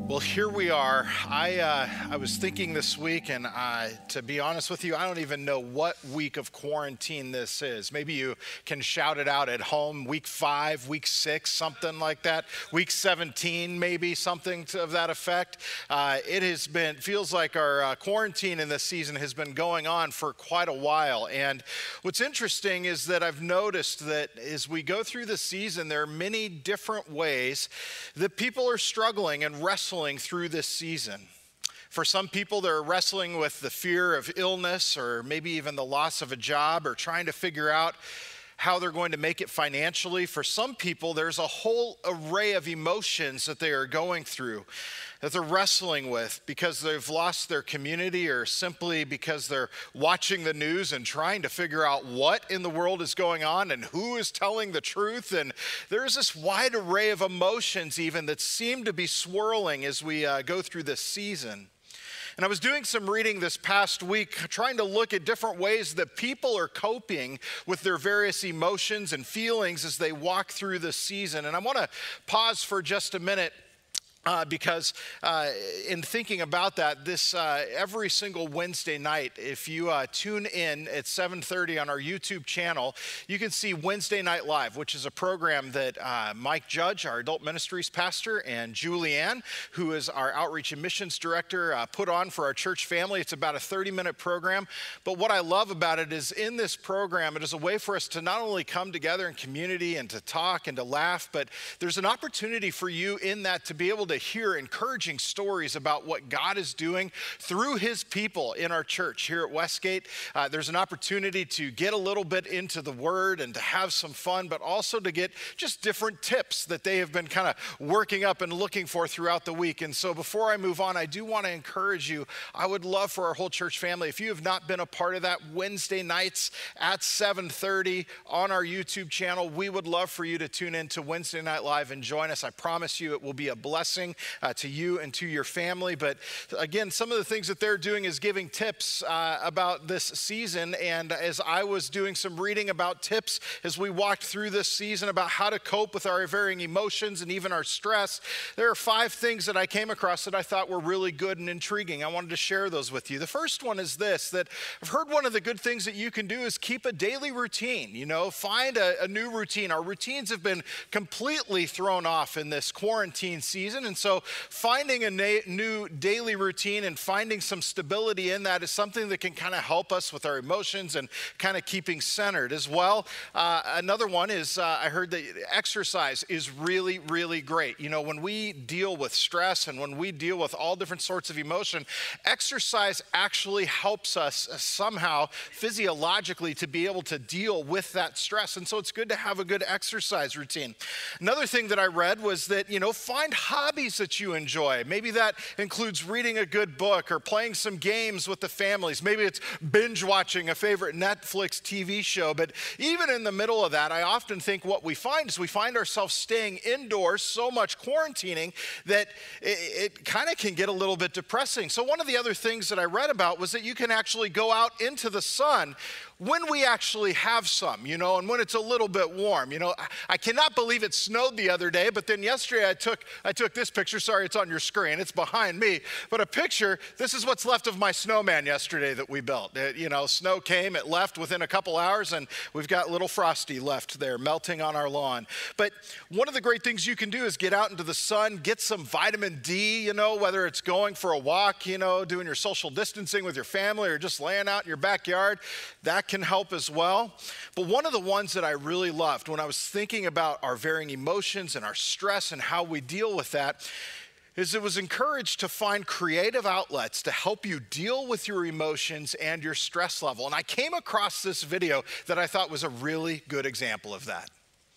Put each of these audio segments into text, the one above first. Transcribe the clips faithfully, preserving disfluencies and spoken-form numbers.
Well, here we are. I uh, I was thinking this week, and uh, to be honest with you, I don't even know what week of quarantine this is. Maybe you can shout it out at home. Week five, week six, something like that. Week seventeen, maybe something to, of that effect. Uh, it has been feels like our uh, quarantine in this season has been going on for quite a while. And what's interesting is that I've noticed that as we go through the season, there are many different ways that people are struggling and wrestling through this season. For some people, they're wrestling with the fear of illness or maybe even the loss of a job or trying to figure out how they're going to make it financially. For some people, there's a whole array of emotions that they are going through, that they're wrestling with because they've lost their community or simply because they're watching the news and trying to figure out what in the world is going on and who is telling the truth. And there's this wide array of emotions even that seem to be swirling as we uh, go through this season. And I was doing some reading this past week, trying to look at different ways that people are coping with their various emotions and feelings as they walk through this season. And I want to pause for just a minute. Uh, because uh, in thinking about that, this uh, every single Wednesday night, if you uh, tune in at seven thirty on our YouTube channel, you can see Wednesday Night Live, which is a program that uh, Mike Judge, our adult ministries pastor, and Julianne, who is our outreach and missions director, uh, put on for our church family. It's about a thirty minute program. But what I love about it is in this program, it is a way for us to not only come together in community and to talk and to laugh, but there's an opportunity for you in that to be able to to hear encouraging stories about what God is doing through his people in our church here at Westgate. Uh, there's an opportunity to get a little bit into the word and to have some fun, but also to get just different tips that they have been kind of working up and looking for throughout the week. And so before I move on, I do want to encourage you. I would love for our whole church family, if you have not been a part of that, Wednesday nights at seven thirty on our YouTube channel, we would love for you to tune in to Wednesday Night Live and join us. I promise you it will be a blessing Uh, to you and to your family. But again, some of the things that they're doing is giving tips uh, about this season. And as I was doing some reading about tips as we walked through this season about how to cope with our varying emotions and even our stress, there are five things that I came across that I thought were really good and intriguing. I wanted to share those with you. The first one is this, that I've heard one of the good things that you can do is keep a daily routine. You know, find a, a new routine. Our routines have been completely thrown off in this quarantine season. And so finding a na- new daily routine and finding some stability in that is something that can kind of help us with our emotions and kind of keeping centered as well. Uh, another one is uh, I heard that exercise is really, really great. You know, when we deal with stress and when we deal with all different sorts of emotion, exercise actually helps us somehow physiologically to be able to deal with that stress. And so it's good to have a good exercise routine. Another thing that I read was that, you know, find hobbies that you enjoy. Maybe that includes reading a good book or playing some games with the families. Maybe it's binge watching a favorite Netflix T V show. But even in the middle of that, I often think what we find is we find ourselves staying indoors so much quarantining that it, it kind of can get a little bit depressing. So one of the other things that I read about was that you can actually go out into the sun when we actually have some, you know, and when it's a little bit warm. You know, I cannot believe it snowed the other day, but then yesterday I took I took this picture. Sorry, it's on your screen. It's behind me. But a picture, this is what's left of my snowman yesterday that we built. It, you know, snow came, it left within a couple hours, and we've got little Frosty left there melting on our lawn. But one of the great things you can do is get out into the sun, get some vitamin D, you know, whether it's going for a walk, you know, doing your social distancing with your family or just laying out in your backyard. That can help as well. But one of the ones that I really loved when I was thinking about our varying emotions and our stress and how we deal with that is it was encouraged to find creative outlets to help you deal with your emotions and your stress level. And I came across this video that I thought was a really good example of that.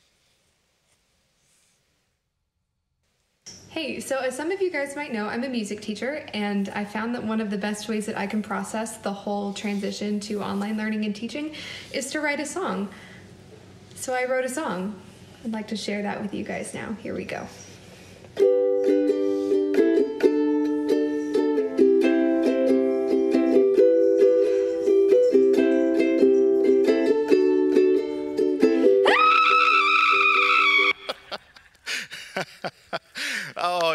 Hey, so as some of you guys might know, I'm a music teacher, and I found that one of the best ways that I can process the whole transition to online learning and teaching is to write a song. So I wrote a song. I'd like to share that with you guys now. Here we go.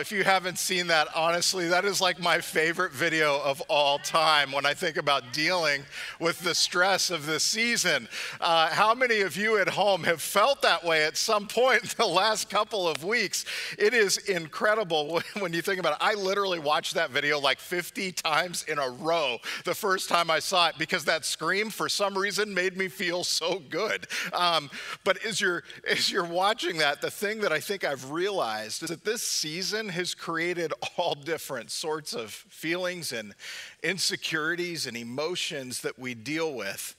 if you haven't seen that, honestly, that is like my favorite video of all time when I think about dealing with the stress of this season. Uh, how many of you at home have felt that way at some point in the last couple of weeks? It is incredible when you think about it. I literally watched that video like fifty times in a row the first time I saw it because that scream, for some reason, made me feel so good. Um, but as you're, as you're watching that, the thing that I think I've realized is that this season has created all different sorts of feelings and insecurities and emotions that we deal with.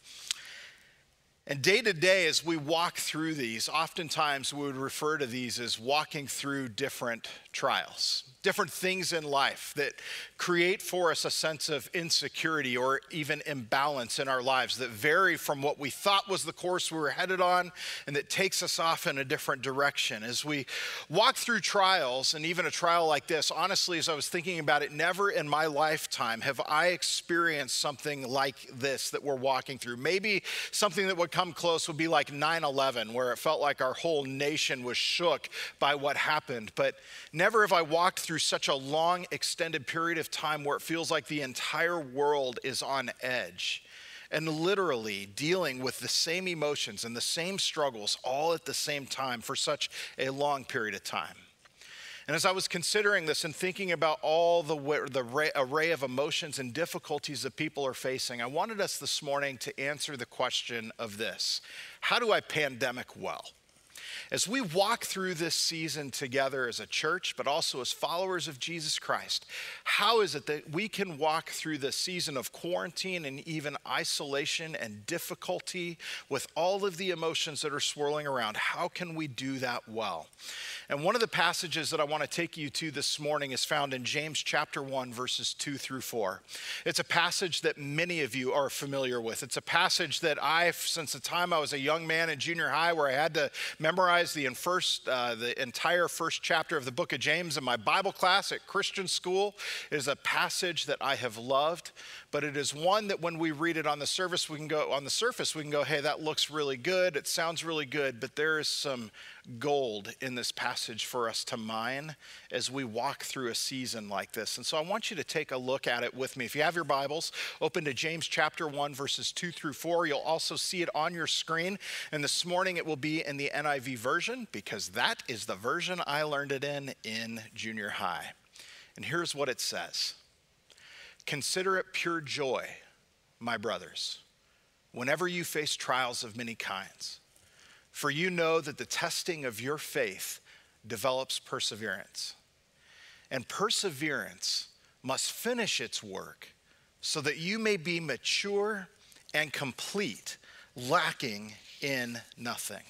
And day to day, as we walk through these, oftentimes we would refer to these as walking through different trials, different things in life that create for us a sense of insecurity or even imbalance in our lives that vary from what we thought was the course we were headed on and that takes us off in a different direction. As we walk through trials, and even a trial like this, honestly, as I was thinking about it, never in my lifetime have I experienced something like this that we're walking through. Maybe something that would come close would be like nine eleven, where it felt like our whole nation was shook by what happened. But never have I walked through such a long, extended period of time where it feels like the entire world is on edge and literally dealing with the same emotions and the same struggles all at the same time for such a long period of time. And as I was considering this and thinking about all the, the array of emotions and difficulties that people are facing, I wanted us this morning to answer the question of this: how do I pandemic well? As we walk through this season together as a church, but also as followers of Jesus Christ, how is it that we can walk through the season of quarantine and even isolation and difficulty with all of the emotions that are swirling around? How can we do that well? And one of the passages that I want to take you to this morning is found in James chapter one, verses two through four. It's a passage that many of you are familiar with. It's a passage that I've, since the time I was a young man in junior high, where I had to memorize the, first, uh, the entire first chapter of the book of James in my Bible class at Christian school. It is a passage that I have loved, but it is one that when we read it on the surface, we can go on the surface, we can go, hey, that looks really good. It sounds really good, but there is some gold in this passage for us to mine as we walk through a season like this. And so I want you to take a look at it with me. If you have your Bibles, open to James chapter one, verses two through four. You'll also see it on your screen. And this morning it will be in the N I V version, because that is the version I learned it in in junior high. And here's what it says: "Consider it pure joy, my brothers, whenever you face trials of many kinds. For you know that the testing of your faith develops perseverance. And perseverance must finish its work so that you may be mature and complete, lacking in nothing."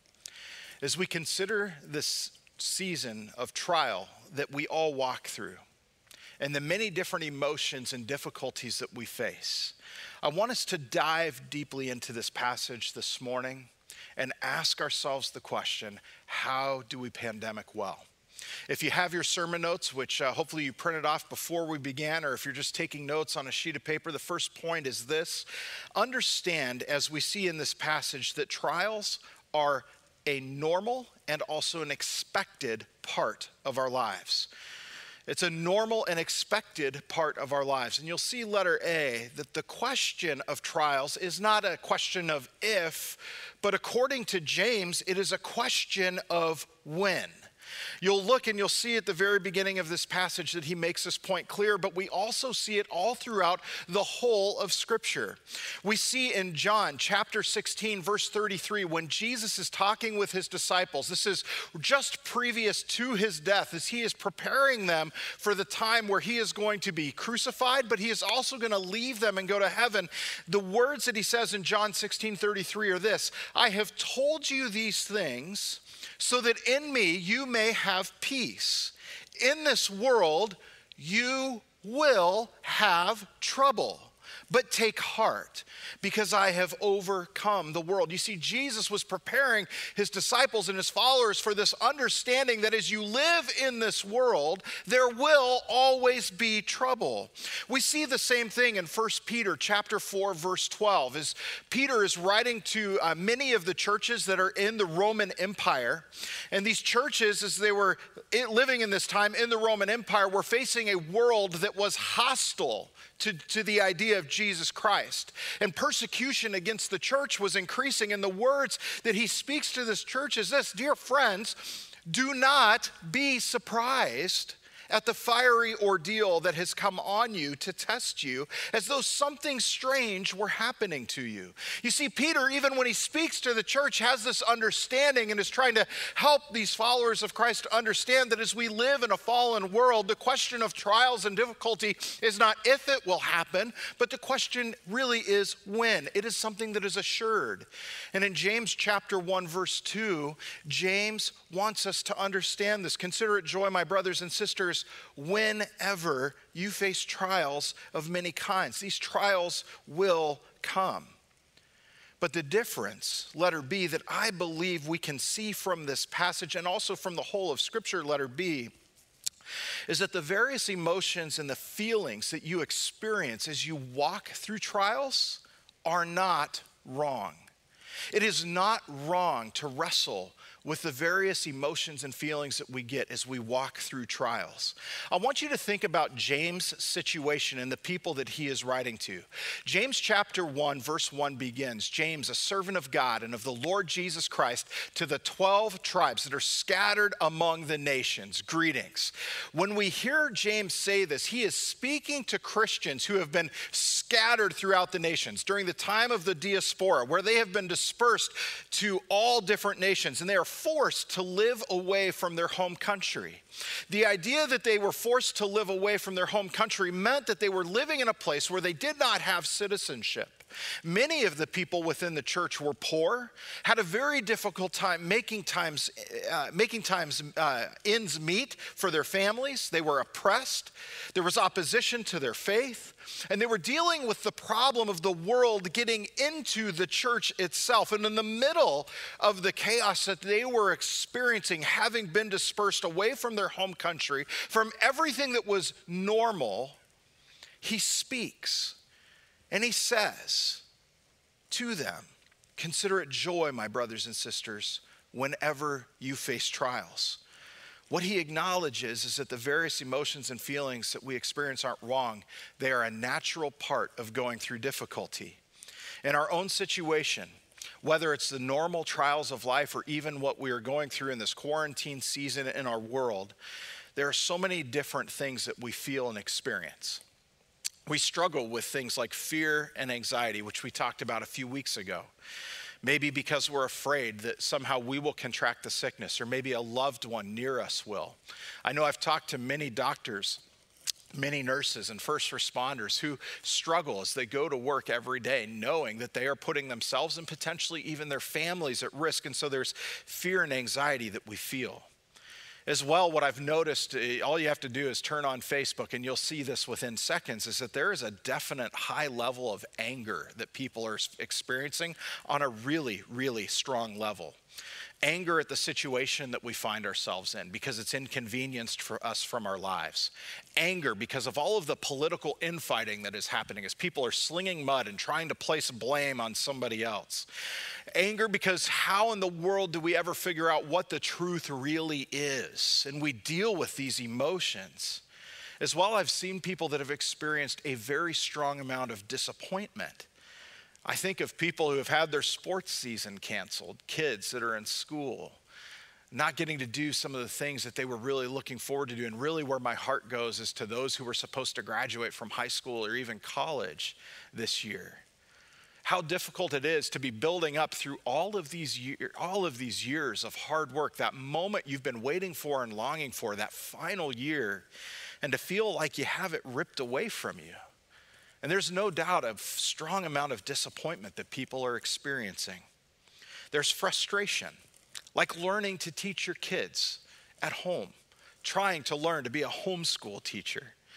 As we consider this season of trial that we all walk through and the many different emotions and difficulties that we face, I want us to dive deeply into this passage this morning and ask ourselves the question: how do we pandemic well? If you have your sermon notes, which uh, hopefully you printed off before we began, or if you're just taking notes on a sheet of paper, the first point is this: understand, as we see in this passage, that trials are a normal and also an expected part of our lives. It's a normal and expected part of our lives. And you'll see letter A, that the question of trials is not a question of if, but according to James, it is a question of when. You'll look and you'll see at the very beginning of this passage that he makes this point clear, but we also see it all throughout the whole of Scripture. We see in John chapter sixteen, verse thirty-three, when Jesus is talking with his disciples, this is just previous to his death, as he is preparing them for the time where he is going to be crucified, but he is also going to leave them and go to heaven. The words that he says in John sixteen thirty-three are this: "I have told you these things so that in me you may have peace. In this world you will have trouble, But take heart, because I have overcome the world. You see, Jesus was preparing his disciples and his followers for this understanding that as you live in this world, there will always be trouble. We see the same thing in First Peter chapter four, verse twelve, as Peter is writing to uh, many of the churches that are in the Roman Empire. And these churches, as they were living in this time in the Roman Empire, were facing a world that was hostile To, to the idea of Jesus Christ. And persecution against the church was increasing. And the words that he speaks to this church is this: dear friends, do not be surprised at the fiery ordeal that has come on you to test you, as though something strange were happening to you. You see, Peter, even when he speaks to the church, has this understanding and is trying to help these followers of Christ to understand that as we live in a fallen world, the question of trials and difficulty is not if it will happen, but the question really is when. It is something that is assured. And in James chapter one, verse two, James wants us to understand this. Consider it joy, my brothers and sisters, whenever you face trials of many kinds. These trials will come. But the difference, letter B, that I believe we can see from this passage and also from the whole of Scripture, letter B, is that the various emotions and the feelings that you experience as you walk through trials are not wrong. It is not wrong to wrestle with the various emotions and feelings that we get as we walk through trials. I want you to think about James' situation and the people that he is writing to. James chapter one, verse one begins, James, a servant of God and of the Lord Jesus Christ, to the twelve tribes that are scattered among the nations, greetings. When we hear James say this, he is speaking to Christians who have been scattered throughout the nations during the time of the diaspora, where they have been dispersed to all different nations, and they are forced to live away from their home country. The idea that they were forced to live away from their home country meant that they were living in a place where they did not have citizenship. Many of the people within the church were poor, had a very difficult time making times, uh, making times uh, ends meet for their families. They were oppressed. There was opposition to their faith. And they were dealing with the problem of the world getting into the church itself. And in the middle of the chaos that they were experiencing, having been dispersed away from their home country, from everything that was normal, he speaks. And he says to them, consider it joy, my brothers and sisters, whenever you face trials. What he acknowledges is that the various emotions and feelings that we experience aren't wrong. They are a natural part of going through difficulty. In our own situation, whether it's the normal trials of life or even what we are going through in this quarantine season in our world, there are so many different things that we feel and experience. We struggle with things like fear and anxiety, which we talked about a few weeks ago. Maybe because we're afraid that somehow we will contract the sickness, or maybe a loved one near us will. I know I've talked to many doctors, many nurses and first responders who struggle as they go to work every day, knowing that they are putting themselves and potentially even their families at risk. And so there's fear and anxiety that we feel. As well, what I've noticed, all you have to do is turn on Facebook and you'll see this within seconds, is that there is a definite high level of anger that people are experiencing on a really, really strong level. Anger at the situation that we find ourselves in because it's inconvenienced for us from our lives. Anger because of all of the political infighting that is happening as people are slinging mud and trying to place blame on somebody else. Anger because how in the world do we ever figure out what the truth really is? And we deal with these emotions. As well, I've seen people that have experienced a very strong amount of disappointment. I think of people who have had their sports season canceled, kids that are in school, not getting to do some of the things that they were really looking forward to do. And really where my heart goes is to those who were supposed to graduate from high school or even college this year. How difficult it is to be building up through all of these year, all of these years of hard work, that moment you've been waiting for and longing for, that final year, and to feel like you have it ripped away from you. And there's no doubt a strong amount of disappointment that people are experiencing. There's frustration, like learning to teach your kids at home, trying to learn to be a homeschool teacher.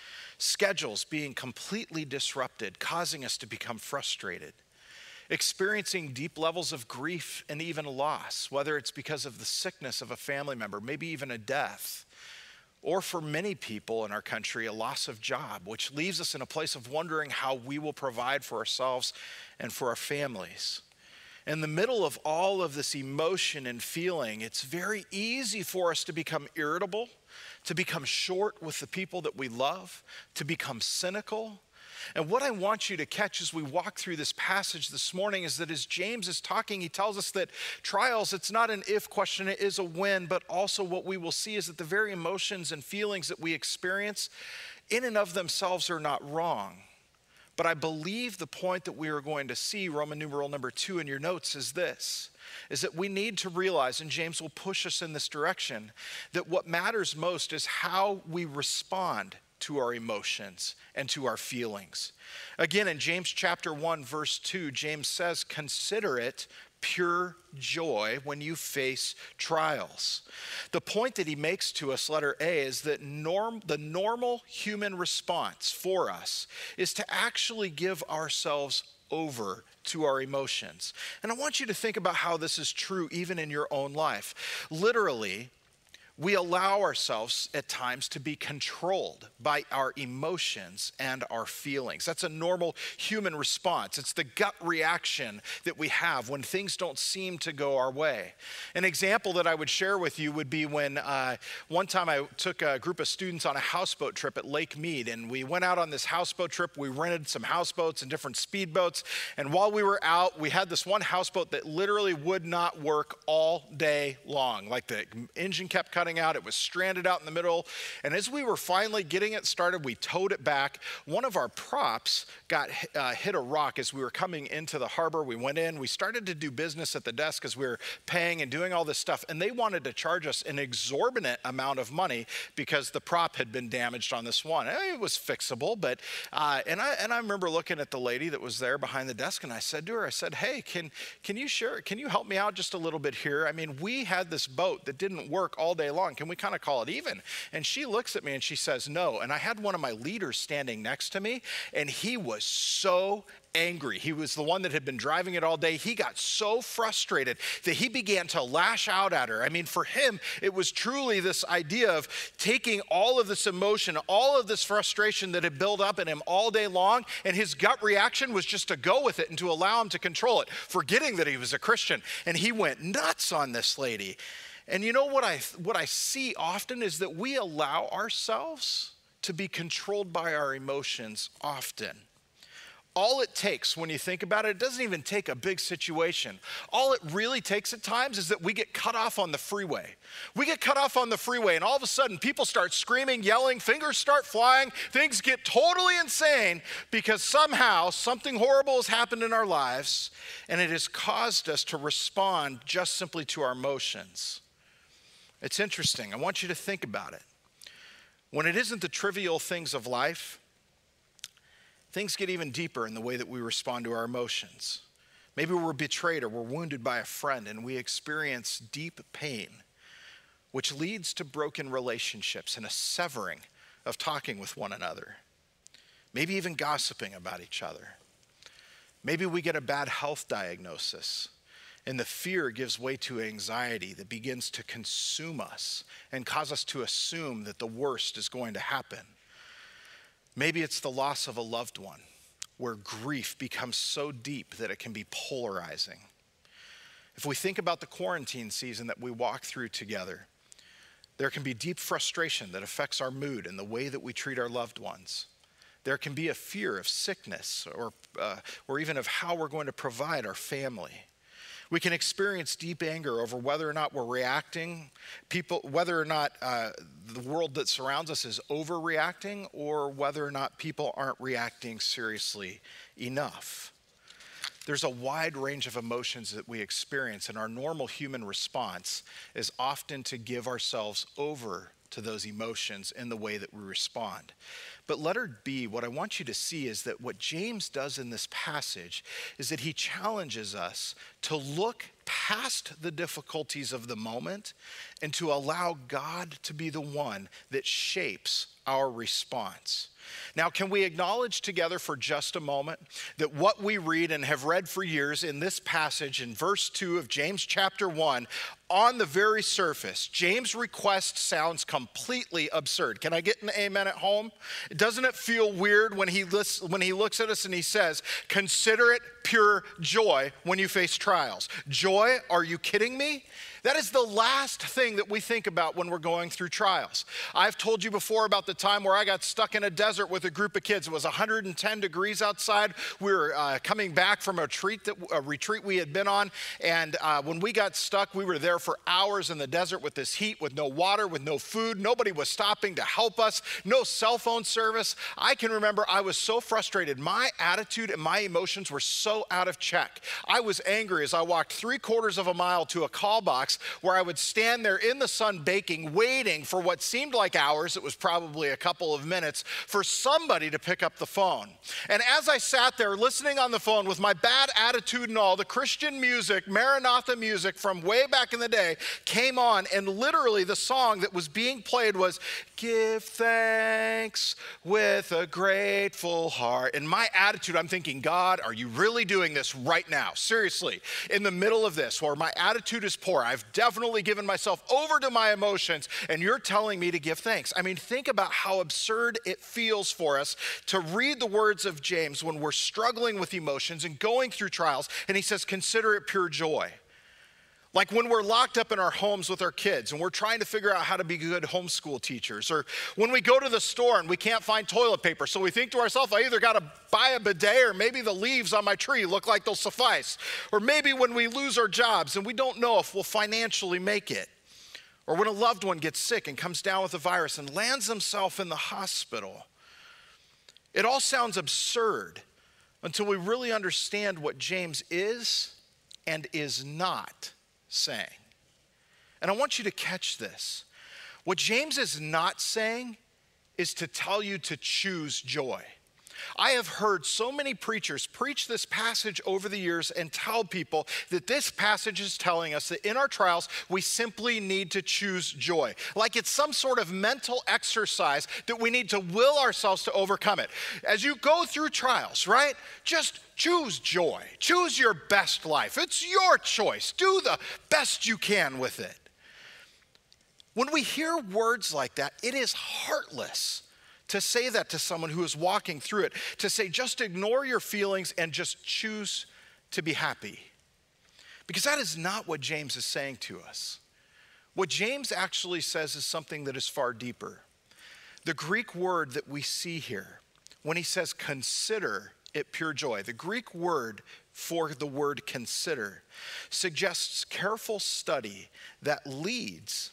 schedules being completely disrupted, causing us to become frustrated, experiencing deep levels of grief and even loss, whether it's because of the sickness of a family member, maybe even a death, or for many people in our country, a loss of job, which leaves us in a place of wondering how we will provide for ourselves and for our families. In the middle of all of this emotion and feeling, it's very easy for us to become irritable, to become short with the people that we love, to become cynical. And what I want you to catch as we walk through this passage this morning is that as James is talking, he tells us that trials, it's not an if question, it is a when, but also what we will see is that the very emotions and feelings that we experience in and of themselves are not wrong. But I believe the point that we are going to see, Roman numeral number two in your notes, is this, is that we need to realize, and James will push us in this direction, that what matters most is how we respond to our emotions and to our feelings. Again, in James chapter one, verse two, James says, consider it pure joy when you face trials. The point that he makes to us, letter A, is that norm, the normal human response for us is to actually give ourselves over to our emotions. And I want you to think about how this is true even in your own life. Literally, we allow ourselves at times to be controlled by our emotions and our feelings. That's a normal human response. It's the gut reaction that we have when things don't seem to go our way. An example that I would share with you would be when uh, one time I took a group of students on a houseboat trip at Lake Mead, and we went out on this houseboat trip. We rented some houseboats and different speedboats, and while we were out, we had this one houseboat that literally would not work all day long. Like the engine kept cutting out, it was stranded out in the middle, and as we were finally getting it started, we towed it back. One of our props got uh, hit a rock as we were coming into the harbor. We went in, we started to do business at the desk as we were paying and doing all this stuff, and they wanted to charge us an exorbitant amount of money because the prop had been damaged on this one. It was fixable, but uh, and I and I remember looking at the lady that was there behind the desk, and I said to her, I said, hey, can can you share, can you help me out just a little bit here? I mean, we had this boat that didn't work all day long. Can we kind of call it even? And she looks at me and she says, no. And I had one of my leaders standing next to me, and he was so angry. He was the one that had been driving it all day. He got so frustrated that he began to lash out at her. I mean, for him, it was truly this idea of taking all of this emotion, all of this frustration that had built up in him all day long, and his gut reaction was just to go with it and to allow him to control it, forgetting that he was a Christian. And he went nuts on this lady. And you know what I what I see often is that we allow ourselves to be controlled by our emotions often. All it takes, when you think about it, it doesn't even take a big situation. All it really takes at times is that we get cut off on the freeway. We get cut off on the freeway, and all of a sudden people start screaming, yelling, fingers start flying, things get totally insane because somehow something horrible has happened in our lives, and it has caused us to respond just simply to our emotions. It's interesting. I want you to think about it. When it isn't the trivial things of life, things get even deeper in the way that we respond to our emotions. Maybe we're betrayed or we're wounded by a friend and we experience deep pain, which leads to broken relationships and a severing of talking with one another. Maybe even gossiping about each other. Maybe we get a bad health diagnosis, and the fear gives way to anxiety that begins to consume us and cause us to assume that the worst is going to happen. Maybe it's the loss of a loved one, where grief becomes so deep that it can be polarizing. If we think about the quarantine season that we walk through together, there can be deep frustration that affects our mood and the way that we treat our loved ones. There can be a fear of sickness or, uh, or even of how we're going to provide our family. We can experience deep anger over whether or not we're reacting, people, whether or not uh, the world that surrounds us is overreacting, or whether or not people aren't reacting seriously enough. There's a wide range of emotions that we experience, and our normal human response is often to give ourselves over to those emotions in the way that we respond. But letter B, what I want you to see is that what James does in this passage is that he challenges us to look past the difficulties of the moment and to allow God to be the one that shapes our response. Now, can we acknowledge together for just a moment that what we read and have read for years in this passage in verse two of James chapter one, on the very surface, James' request sounds completely absurd. Can I get an amen at home? Doesn't it feel weird when he lists, when he looks at us and he says, consider it pure joy when you face trials? Joy? Are you kidding me? That is the last thing that we think about when we're going through trials. I've told you before about the time where I got stuck in a desert with a group of kids. It was one hundred ten degrees outside. We were uh, coming back from a retreat, that, a retreat we had been on. And uh, when we got stuck, we were there for hours in the desert with this heat, with no water, with no food. Nobody was stopping to help us. No cell phone service. I can remember I was so frustrated. My attitude and my emotions were so out of check. I was angry as I walked three quarters of a mile to a call box where I would stand there in the sun baking, waiting for what seemed like hours, it was probably a couple of minutes, for somebody to pick up the phone. And as I sat there listening on the phone with my bad attitude and all, the Christian music, Maranatha music from way back in the day came on, and literally the song that was being played was, "Give thanks with a grateful heart." And my attitude, I'm thinking, God, are you really doing this right now? Seriously, in the middle of this, where my attitude is poor, I've definitely given myself over to my emotions, and you're telling me to give thanks. I mean, think about how absurd it feels for us to read the words of James when we're struggling with emotions and going through trials, and he says, consider it pure joy. Like when we're locked up in our homes with our kids and we're trying to figure out how to be good homeschool teachers, or when we go to the store and we can't find toilet paper, so we think to ourselves, I either got to buy a bidet or maybe the leaves on my tree look like they'll suffice. Or maybe when we lose our jobs and we don't know if we'll financially make it. Or when a loved one gets sick and comes down with a virus and lands himself in the hospital. It all sounds absurd until we really understand what James is and is not saying. And I want you to catch this. What James is not saying is to tell you to choose joy. I have heard so many preachers preach this passage over the years and tell people that this passage is telling us that in our trials, we simply need to choose joy. Like it's some sort of mental exercise that we need to will ourselves to overcome it. As you go through trials, right? Just choose joy. Choose your best life. It's your choice. Do the best you can with it. When we hear words like that, it is heartless to say that to someone who is walking through it, to say just ignore your feelings and just choose to be happy. Because that is not what James is saying to us. What James actually says is something that is far deeper. The Greek word that we see here, when he says consider it pure joy, the Greek word for the word consider suggests careful study that leads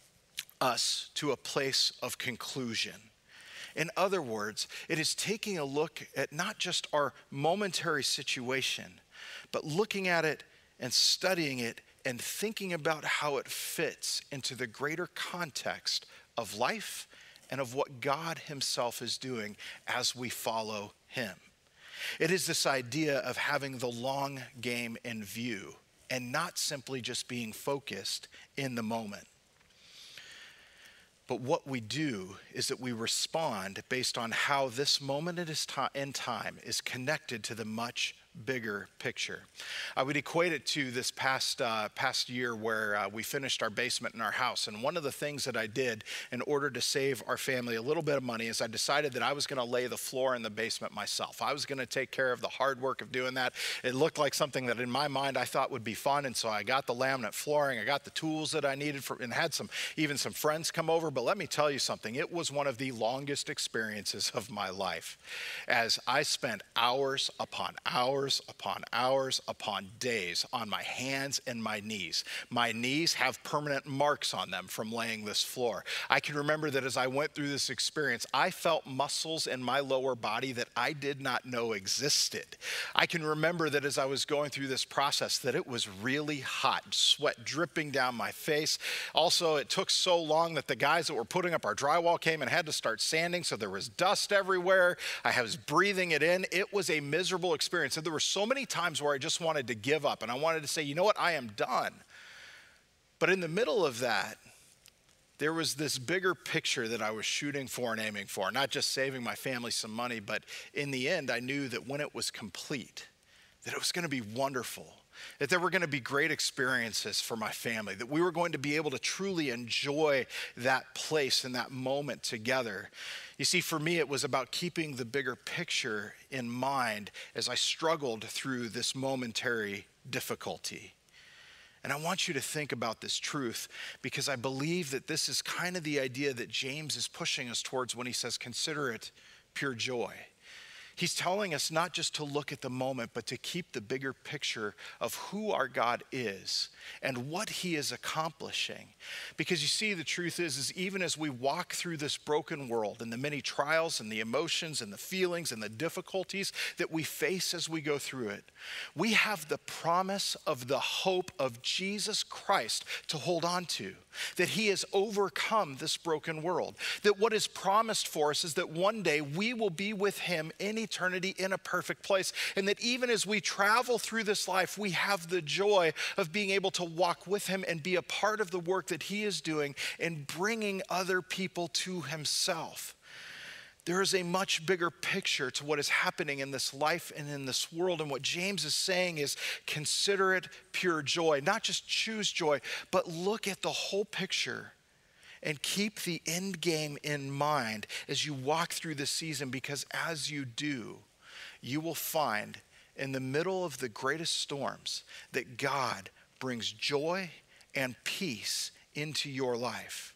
us to a place of conclusion. In other words, it is taking a look at not just our momentary situation, but looking at it and studying it and thinking about how it fits into the greater context of life and of what God himself is doing as we follow him. It is this idea of having the long game in view and not simply just being focused in the moment. But what we do is that we respond based on how this moment in time is connected to the much bigger picture. I would equate it to this past uh, past year where uh, we finished our basement in our house. And one of the things that I did in order to save our family a little bit of money is I decided that I was going to lay the floor in the basement myself. I was going to take care of the hard work of doing that. It looked like something that in my mind I thought would be fun. And so I got the laminate flooring. I got the tools that I needed for, and had some even some friends come over. But let me tell you something. It was one of the longest experiences of my life, as I spent hours upon hours upon hours upon days on my hands and my knees. My knees have permanent marks on them from laying this floor. I can remember that as I went through this experience, I felt muscles in my lower body that I did not know existed. I can remember that as I was going through this process that it was really hot, sweat dripping down my face. Also, it took so long that the guys that were putting up our drywall came and had to start sanding, so there was dust everywhere. I was breathing it in. It was a miserable experience. And there were so many times where I just wanted to give up and I wanted to say, you know what, I am done. But in the middle of that, there was this bigger picture that I was shooting for and aiming for, not just saving my family some money, but in the end, I knew that when it was complete, that it was going to be wonderful, that there were going to be great experiences for my family, that we were going to be able to truly enjoy that place and that moment together. You see, for me, it was about keeping the bigger picture in mind as I struggled through this momentary difficulty. And I want you to think about this truth because I believe that this is kind of the idea that James is pushing us towards when he says, consider it pure joy. He's telling us not just to look at the moment, but to keep the bigger picture of who our God is and what he is accomplishing. Because you see, the truth is, is even as we walk through this broken world and the many trials and the emotions and the feelings and the difficulties that we face as we go through it, we have the promise of the hope of Jesus Christ to hold on to, that he has overcome this broken world, that what is promised for us is that one day we will be with him in eternity in a perfect place, and that even as we travel through this life, we have the joy of being able to walk with him and be a part of the work that he is doing in bringing other people to himself. There is a much bigger picture to what is happening in this life and in this world, and what James is saying is consider it pure joy. Not just choose joy, but look at the whole picture and keep the end game in mind as you walk through this season, because as you do, you will find in the middle of the greatest storms that God brings joy and peace into your life.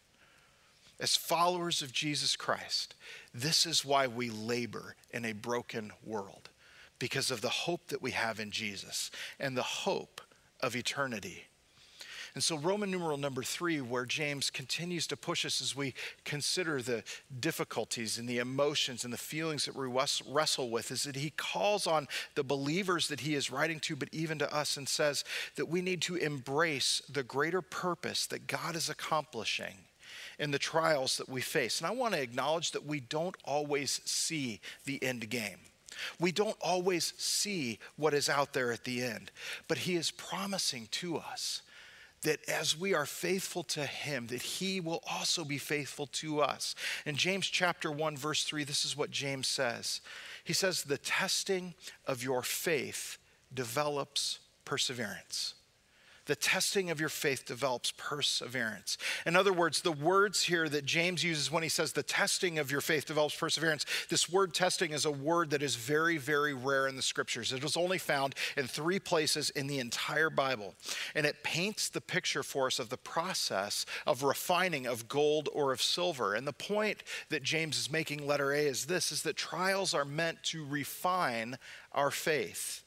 As followers of Jesus Christ, this is why we labor in a broken world, because of the hope that we have in Jesus and the hope of eternity. And so Roman numeral number three, where James continues to push us as we consider the difficulties and the emotions and the feelings that we wrestle with, is that he calls on the believers that he is writing to, but even to us, and says that we need to embrace the greater purpose that God is accomplishing in the trials that we face. And I want to acknowledge that we don't always see the end game. We don't always see what is out there at the end, but he is promising to us that as we are faithful to him, that he will also be faithful to us. In James chapter one, verse three, this is what James says. He says, the testing of your faith develops perseverance. The testing of your faith develops perseverance. In other words, the words here that James uses when he says the testing of your faith develops perseverance, this word testing is a word that is very, very rare in the scriptures. It is only found in three places in the entire Bible. And it paints the picture for us of the process of refining of gold or of silver. And the point that James is making, letter A, is this, is that trials are meant to refine our faith.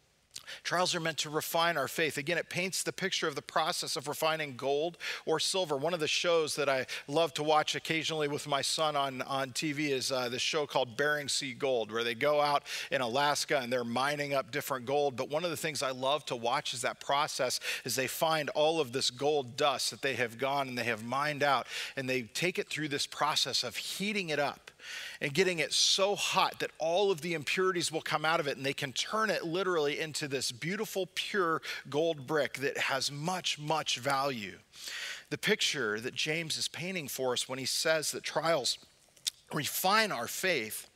Trials are meant to refine our faith. Again, it paints the picture of the process of refining gold or silver. One of the shows that I love to watch occasionally with my son on, on T V is uh, this show called Bering Sea Gold, where they go out in Alaska and they're mining up different gold. But one of the things I love to watch is that process is they find all of this gold dust that they have gone and they have mined out, and they take it through this process of heating it up and getting it so hot that all of the impurities will come out of it, and they can turn it literally into this beautiful, pure gold brick that has much, much value. The picture that James is painting for us when he says that trials refine our faith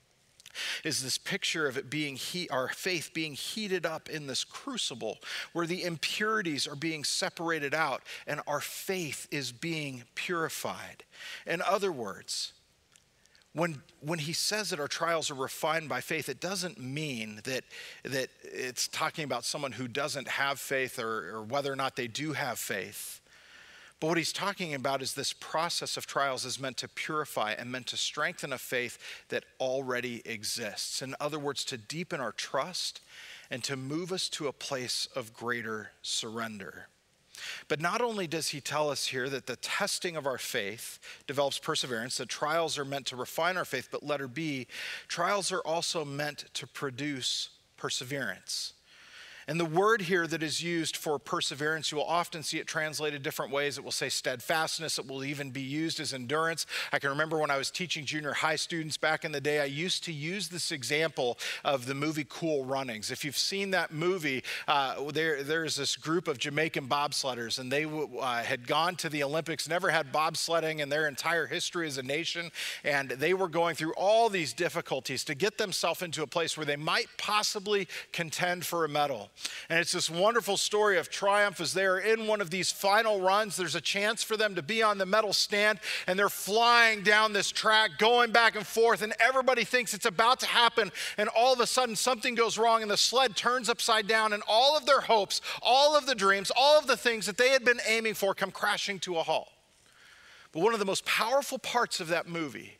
is this picture of it being heat, our faith being heated up in this crucible where the impurities are being separated out and our faith is being purified. In other words, When, when he says that our trials are refined by faith, it doesn't mean that, that it's talking about someone who doesn't have faith or, or whether or not they do have faith. But what he's talking about is this process of trials is meant to purify and meant to strengthen a faith that already exists. In other words, to deepen our trust and to move us to a place of greater surrender. But not only does he tell us here that the testing of our faith develops perseverance, that trials are meant to refine our faith, but letter B, trials are also meant to produce perseverance. And the word here that is used for perseverance, you will often see it translated different ways. It will say steadfastness. It will even be used as endurance. I can remember when I was teaching junior high students back in the day, I used to use this example of the movie Cool Runnings. If you've seen that movie, uh, there, there's this group of Jamaican bobsledders, and they uh, had gone to the Olympics, never had bobsledding in their entire history as a nation, and they were going through all these difficulties to get themselves into a place where they might possibly contend for a medal. And it's this wonderful story of triumph as they're in one of these final runs. There's a chance for them to be on the medal stand, and they're flying down this track, going back and forth, and everybody thinks it's about to happen. And all of a sudden, something goes wrong, and the sled turns upside down, and all of their hopes, all of the dreams, all of the things that they had been aiming for come crashing to a halt. But one of the most powerful parts of that movie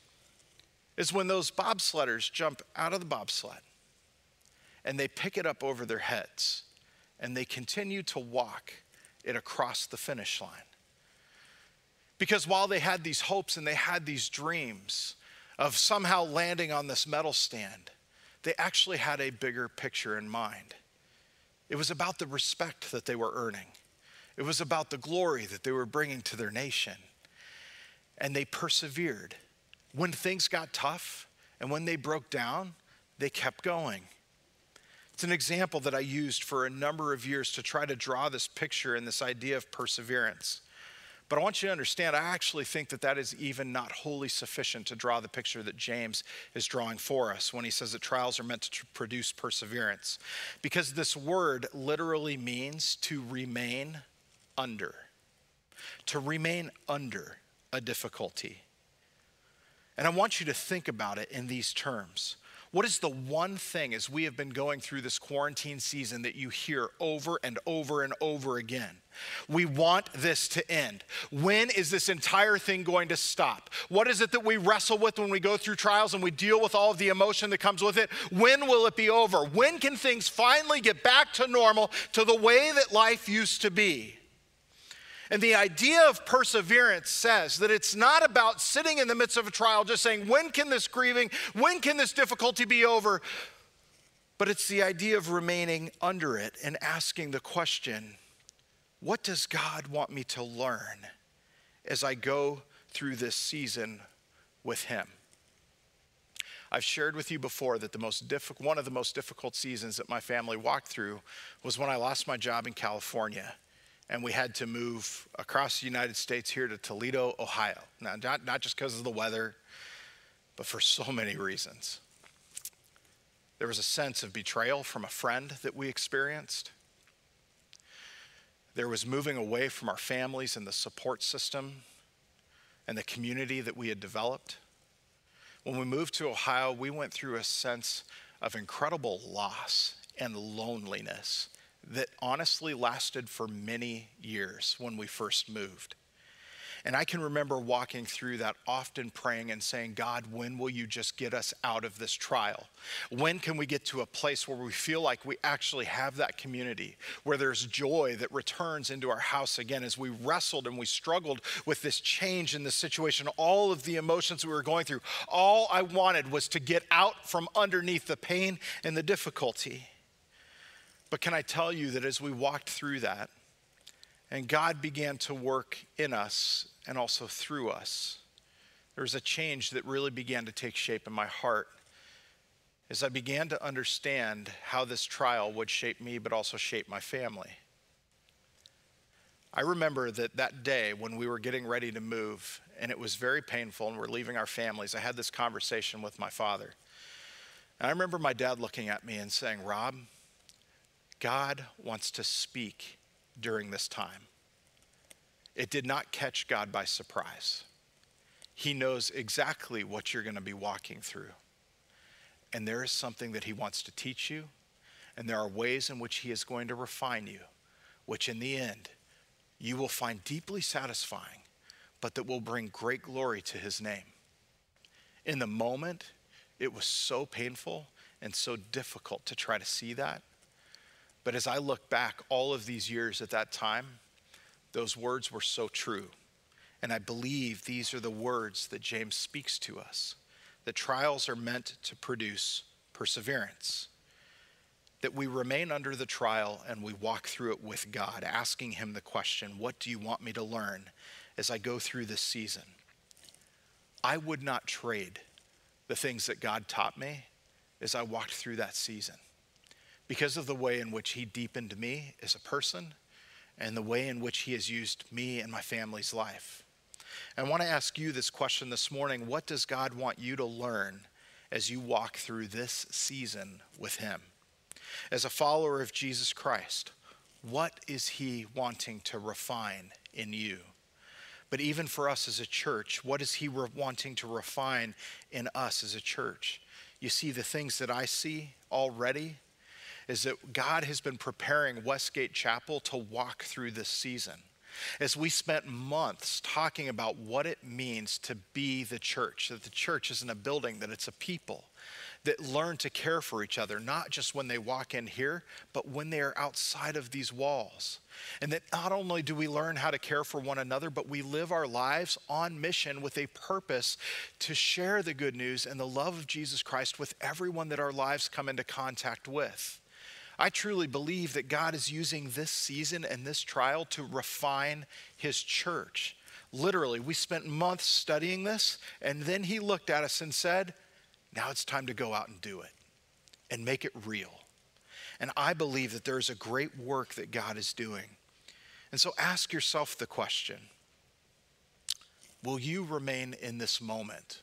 is when those bobsledders jump out of the bobsled, and they pick it up over their heads, and they continue to walk it across the finish line. Because while they had these hopes and they had these dreams of somehow landing on this medal stand, they actually had a bigger picture in mind. It was about the respect that they were earning. It was about the glory that they were bringing to their nation. And they persevered. When things got tough and when they broke down, they kept going. It's an example that I used for a number of years to try to draw this picture and this idea of perseverance. But I want you to understand, I actually think that that is even not wholly sufficient to draw the picture that James is drawing for us when he says that trials are meant to produce perseverance. Because this word literally means to remain under, to remain under a difficulty. And I want you to think about it in these terms. What is the one thing as we have been going through this quarantine season that you hear over and over and over again? We want this to end. When is this entire thing going to stop? What is it that we wrestle with when we go through trials and we deal with all of the emotion that comes with it? When will it be over? When can things finally get back to normal, to the way that life used to be? And the idea of perseverance says that it's not about sitting in the midst of a trial just saying, when can this grieving, when can this difficulty be over? But it's the idea of remaining under it and asking the question, what does God want me to learn as I go through this season with him? I've shared with you before that the most diffi- one of the most difficult seasons that my family walked through was when I lost my job in California. And we had to move across the United States here to Toledo, Ohio. Now, not, not just because of the weather, but for so many reasons. There was a sense of betrayal from a friend that we experienced. There was moving away from our families and the support system and the community that we had developed. When we moved to Ohio, we went through a sense of incredible loss and loneliness that honestly lasted for many years when we first moved. And I can remember walking through that, often praying and saying, God, when will you just get us out of this trial? When can we get to a place where we feel like we actually have that community, where there's joy that returns into our house again? As we wrestled and we struggled with this change in the situation, all of the emotions we were going through, all I wanted was to get out from underneath the pain and the difficulty. But can I tell you that as we walked through that, and God began to work in us and also through us, there was a change that really began to take shape in my heart as I began to understand how this trial would shape me, but also shape my family. I remember that that day when we were getting ready to move, and it was very painful, and we're leaving our families, I had this conversation with my father. And I remember my dad looking at me and saying, Rob, God wants to speak during this time. It did not catch God by surprise. He knows exactly what you're going to be walking through. And there is something that he wants to teach you, and there are ways in which he is going to refine you, which in the end, you will find deeply satisfying, but that will bring great glory to his name. In the moment, it was so painful and so difficult to try to see that. But as I look back all of these years at that time, those words were so true. And I believe these are the words that James speaks to us. The trials are meant to produce perseverance. that we remain under the trial and we walk through it with God, asking him the question, what do you want me to learn as I go through this season? I would not trade the things that God taught me as I walked through that season because of the way in which he deepened me as a person and the way in which he has used me and my family's life. And I want to ask you this question this morning. What does God want you to learn as you walk through this season with him? As a follower of Jesus Christ, what is he wanting to refine in you? But even for us as a church, what is he re- wanting to refine in us as a church? You see, the things that I see already is that God has been preparing Westgate Chapel to walk through this season. As we spent months talking about what it means to be the church, that the church isn't a building, that it's a people that learn to care for each other, not just when they walk in here, but when they are outside of these walls. And that not only do we learn how to care for one another, but we live our lives on mission with a purpose to share the good news and the love of Jesus Christ with everyone that our lives come into contact with. I truly believe that God is using this season and this trial to refine his church. Literally, we spent months studying this, and then he looked at us and said, now it's time to go out and do it and make it real. And I believe that there is a great work that God is doing. And so ask yourself the question, will you remain in this moment,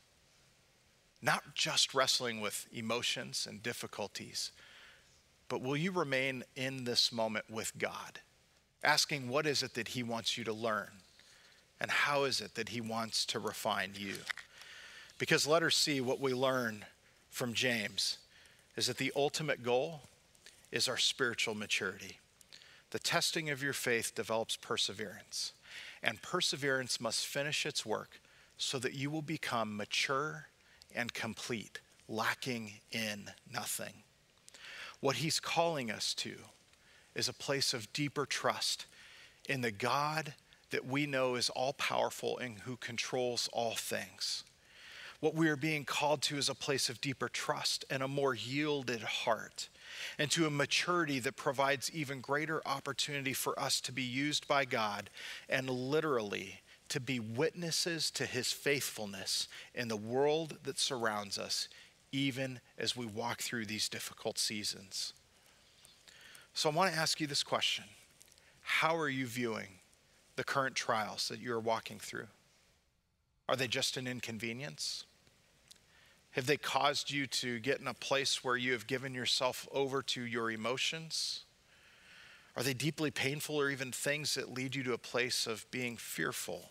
not just wrestling with emotions and difficulties, but will you remain in this moment with God, asking what is it that he wants you to learn and how is it that he wants to refine you? Because let us see what we learn from James is that the ultimate goal is our spiritual maturity. The testing of your faith develops perseverance, and perseverance must finish its work so that you will become mature and complete, lacking in nothing. What he's calling us to is a place of deeper trust in the God that we know is all-powerful and who controls all things. What we are being called to is a place of deeper trust and a more yielded heart, and to a maturity that provides even greater opportunity for us to be used by God and literally to be witnesses to his faithfulness in the world that surrounds us, even as we walk through these difficult seasons. So I want to ask you this question. How are you viewing the current trials that you're walking through? Are they just an inconvenience? Have they caused you to get in a place where you have given yourself over to your emotions? Are they deeply painful or even things that lead you to a place of being fearful?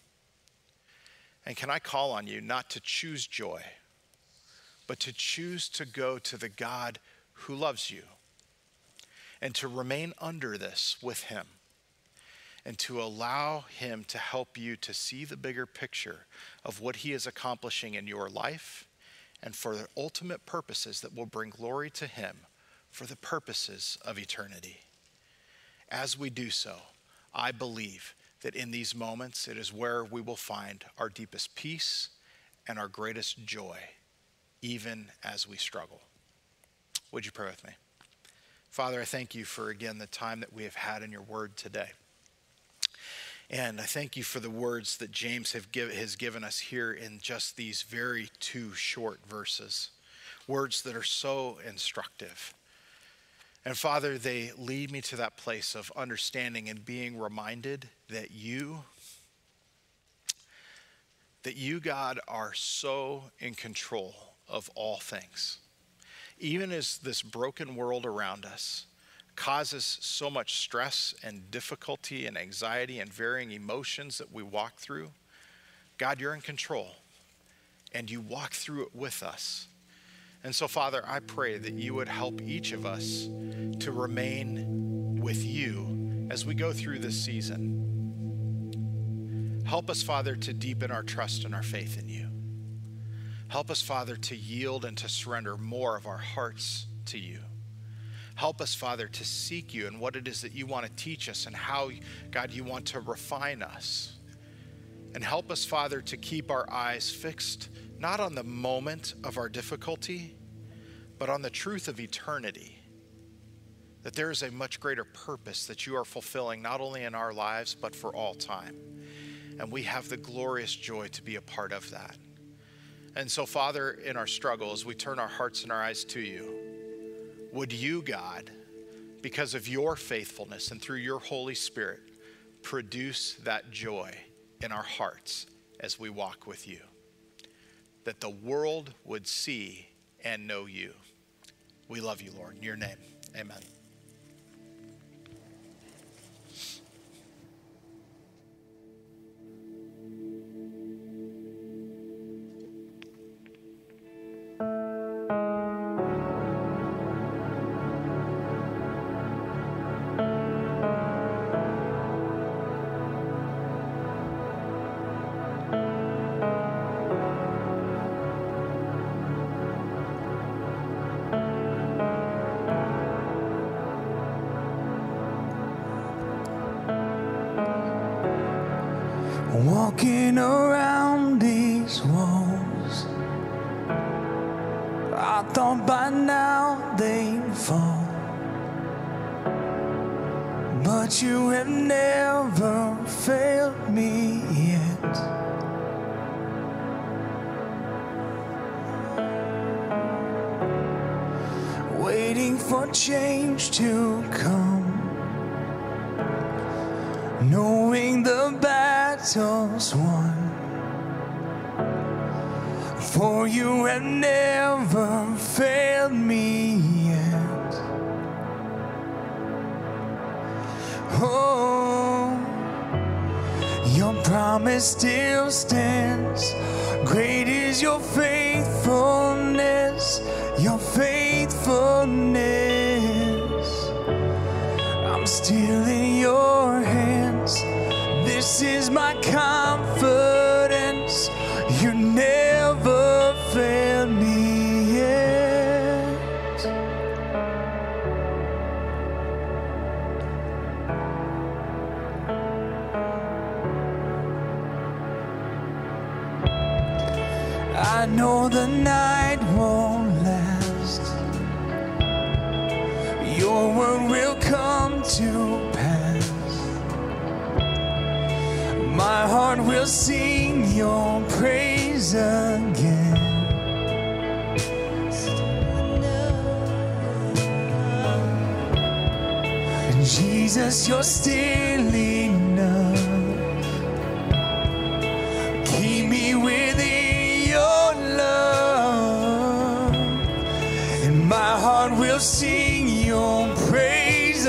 And can I call on you not to choose joy, but to choose to go to the God who loves you and to remain under this with him and to allow him to help you to see the bigger picture of what he is accomplishing in your life and for the ultimate purposes that will bring glory to him for the purposes of eternity. As we do so, I believe that in these moments, it is where we will find our deepest peace and our greatest joy, even as we struggle. Would you pray with me? Father, I thank you for, again, the time that we have had in your word today. And I thank you for the words that James have give, has given us here in just these very two short verses, words that are so instructive. And Father, they lead me to that place of understanding and being reminded that you, that you, God, are so in control of all things. Even as this broken world around us causes so much stress and difficulty and anxiety and varying emotions that we walk through, God, you're in control and you walk through it with us. And so, Father, I pray that you would help each of us to remain with you as we go through this season. Help us, Father, to deepen our trust and our faith in you. Help us, Father, to yield and to surrender more of our hearts to you. Help us, Father, to seek you and what it is that you want to teach us and how, God, you want to refine us. And help us, Father, to keep our eyes fixed not on the moment of our difficulty, but on the truth of eternity. that there is a much greater purpose that you are fulfilling, not only in our lives, but for all time. And we have the glorious joy to be a part of that. And so, Father, in our struggles, we turn our hearts and our eyes to you. Would you, God, because of your faithfulness and through your Holy Spirit, produce that joy in our hearts as we walk with you, that the world would see and know you. We love you, Lord. In your name, amen. Walking around these walls, I thought by now they'd fall, but you have never failed me yet. Waiting for change to come, knowing the battle's won, for you have never failed me yet. Oh, your promise still stands. Great is your faithfulness, your faithfulness. I'm still in your hands. This is my confidence. You never failed me yet. I know the night won't last. Your word will come to pass. My heart will sing your praise again. Jesus, you're still enough. Keep me within your love, and my heart will sing your praise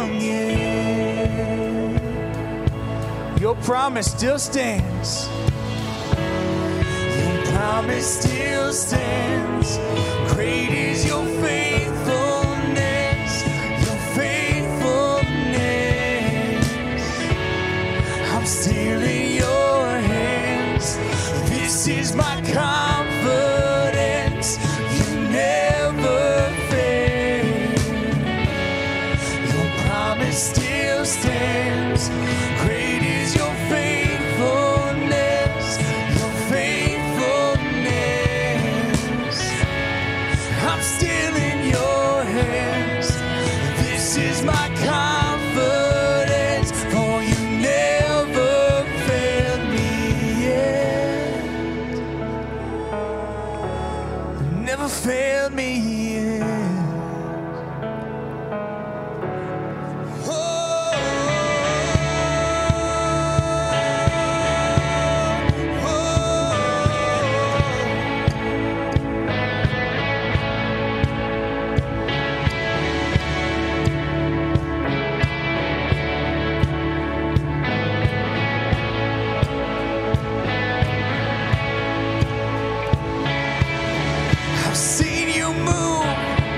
again. Your promise still stands. Your promise still stands. Great is your faithfulness, your faithfulness. I'm still in your hands. This is my confidence. You never fail. Your promise still stands. Great is your faithfulness, your faithfulness. I'm still in your hands. This is my confidence, for you never failed me yet. Never failed me yet. I've seen you move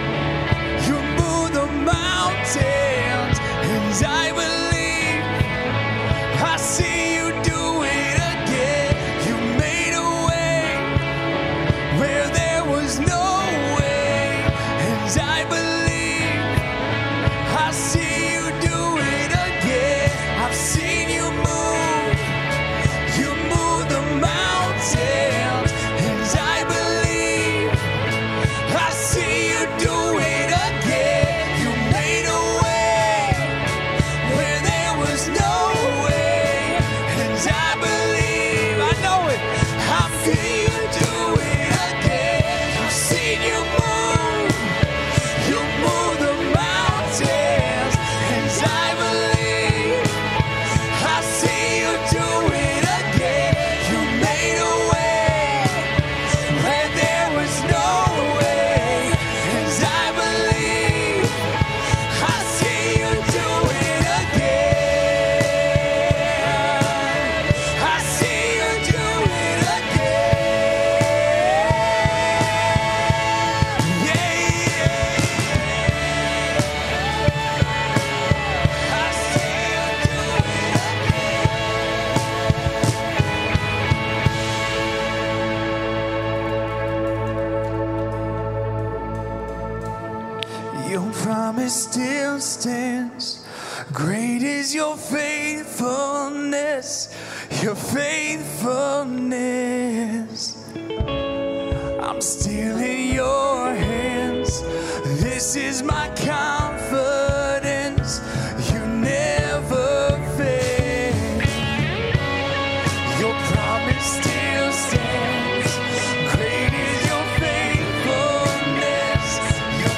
Your promise still stands. Great is your faithfulness, your faithfulness. I'm still in your hands. This is my confidence. You never fail. Your promise still stands. Great is your faithfulness, your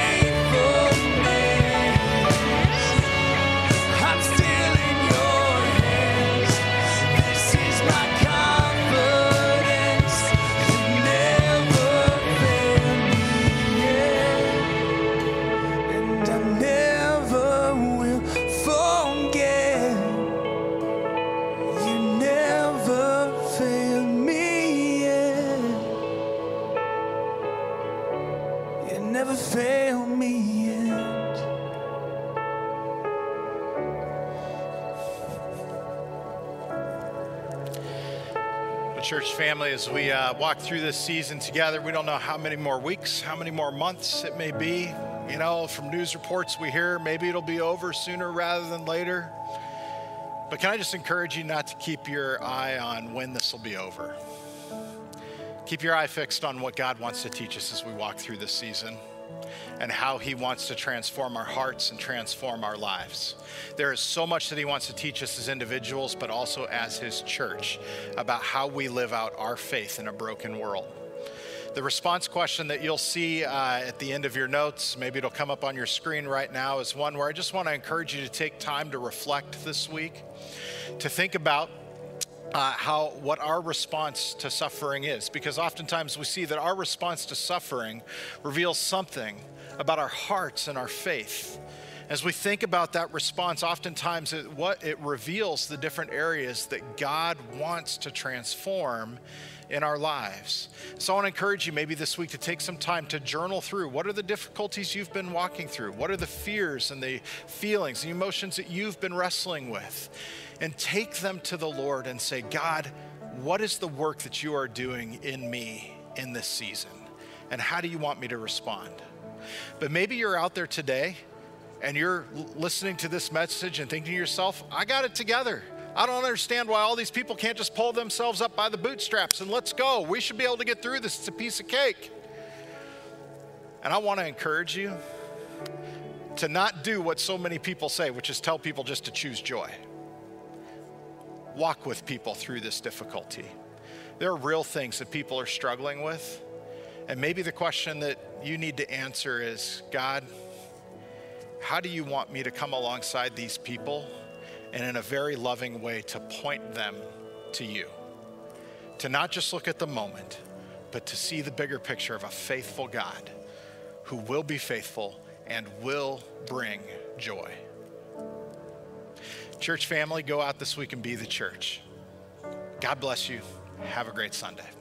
faithfulness. I'm still in your hands. This is my confidence. You never fail me yet. And I never will forget. You never fail me yet. You never fail me yet. Well, church family, as we uh, walk through this season together, we don't know how many more weeks, how many more months it may be. You know, from news reports we hear, maybe it'll be over sooner rather than later. But can I just encourage you not to keep your eye on when this will be over? Keep your eye fixed on what God wants to teach us as we walk through this season and how he wants to transform our hearts and transform our lives. There is so much that he wants to teach us as individuals, but also as his church, about how we live out our faith in a broken world. The response question that you'll see uh, at the end of your notes, maybe it'll come up on your screen right now, is one where I just want to encourage you to take time to reflect this week, to think about Uh, how what our response to suffering is, because oftentimes we see that our response to suffering reveals something about our hearts and our faith. As we think about that response, oftentimes it, what it reveals the different areas that God wants to transform in our lives. So I want to encourage you maybe this week to take some time to journal through what are the difficulties you've been walking through, what are the fears and the feelings, the emotions that you've been wrestling with, and take them to the Lord and say, God, what is the work that you are doing in me in this season? And how do you want me to respond? But maybe you're out there today and you're listening to this message and thinking to yourself, I got it together. I don't understand why all these people can't just pull themselves up by the bootstraps and let's go. We should be able to get through this. It's a piece of cake. And I want to encourage you to not do what so many people say, which is tell people just to choose joy. Walk with people through this difficulty. There are real things that people are struggling with. And maybe the question that you need to answer is, God, how do you want me to come alongside these people and in a very loving way to point them to you? To not just look at the moment, but to see the bigger picture of a faithful God who will be faithful and will bring joy. Church family, go out this week and be the church. God bless you. Have a great Sunday.